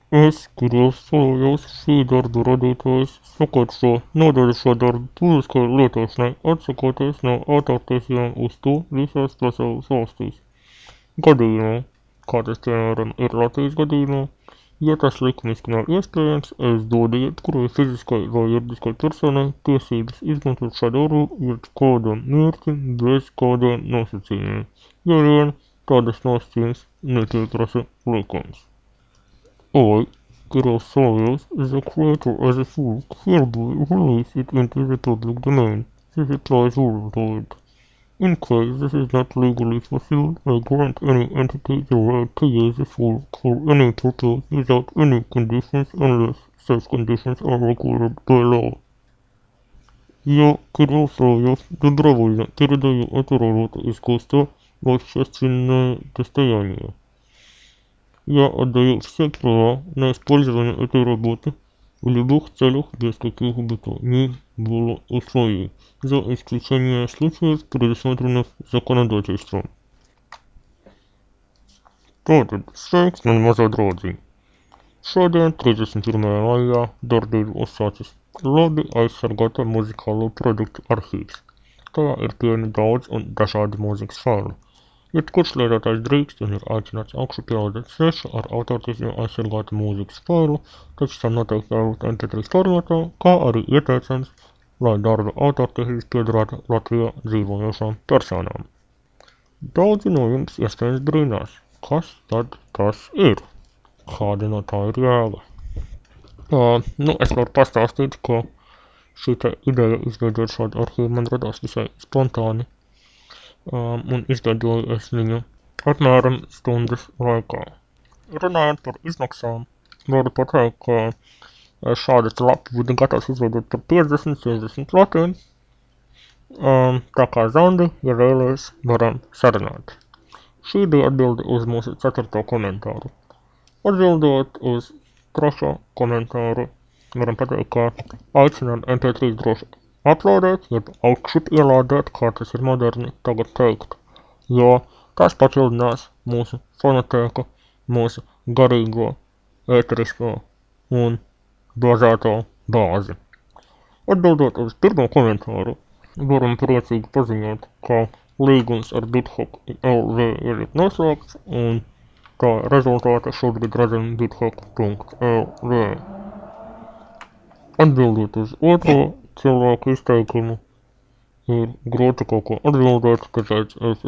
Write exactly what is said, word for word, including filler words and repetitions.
Es Kirjastājas šī darba radītājs sakārto nodaļas darbu publiskai lietošanai, atsakoties no autortiesībām uz to visās pasaules valstīs. Gadījumā, kā tas piemēram ir Latvijas gadījumā, ja tas likumiski nav iespējams, es dodu jebkurai fiziskai vai juridiskai personai tiesības izmantot šo darbu jebkādam mērķim bez kādiem nosacījumiem, ja vien tādas nosacījumus nepieprasa likums. I, Kirjastājas is a creator as a full, hereby release it into the public domain. This applies worldwide. In case this is not legally fulfilled, I grant any entity the right to use the full for any purpose without any conditions unless such conditions are required by law. Я, Кирилл Соловьев, добровольно передаю эту работу искусства в общественное достояние. Я отдаю все права на использование этой работы в любых целях без каких бы то ни было условий, за исключением случаев, предусмотренных законодательством. Tātad sveiks, mani mazie draudziņi! Šodien, trīsdesmit pirmajā maijā, darbību uzsācis labi aizsargāta muzikālo produktu arhīvs. Tajā ir pieejami daudz un dažādi mūzikas faili. Jebkurš lietotājs drīkst un ir aicināts augšu pielādēt svešu ar autortiesībām aizsargātu mūzikas failu, taču tam noteikti jābūt em pe trīs formātā, kā arī ieteicams, lai darba autortiesības piederētu Latvijā dzīvojošām personām. Daudzi no jums iespējams brīnās, kas tad tas ir? Kāda no tā ir jēga? Uh, nu, es varu pastāstīt, ka šī te ideja izveidot šādu arhīvu man radās visai spontāni. Um, un izveidoju es viņu apmēram stundas laikā. Runājot par izmaksām, varu pateikt, ka šāda lapa būtu gatavs izveidot par piecdesmit līdz sešdesmit latiem. Um, tā kā Zandi, ja vēlēs, varam sarunāt. Šī bija atbilde uz mūsu ceturto komentāru. Atbildot uz trešo komentāru, varam pateikt, ka aicināt em pe trīs droši uploadēt, jeb augšup ielādēt, kā tas ir moderni tagad teikt, jo tas papildinās mūsu fonotēku, mūsu garīgo, ēterisko un bāzēto bāzi. Atbildot uz pirmo komentāru, varam priecīgi paziņot, ka līgums ar BitHop el ve ir noslēgts, un tā rezultāta šobrīd redzam bithop punkt el ve. Atbildot uz otro cilvēku izteikumu, ir grūti kaut ko atbildēt, tāpēc es